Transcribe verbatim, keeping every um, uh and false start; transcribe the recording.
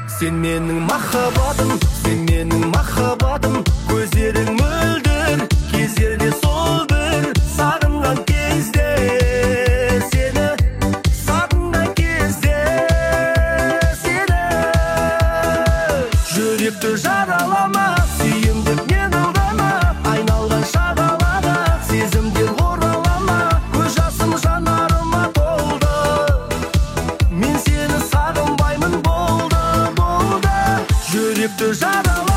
Сен менің махаббатым, сен менің махаббатым, көздерің мөлдір, кездерде сол бір сағынған кезде, сені сағынған кезде, сені жүректі жаралама, сүйемдік мен алдама, айналған шағалада сезімдер оралама, көз жасым жанарыма толды, мен сені сағынбаймын болды, болды, жүректі жаралама.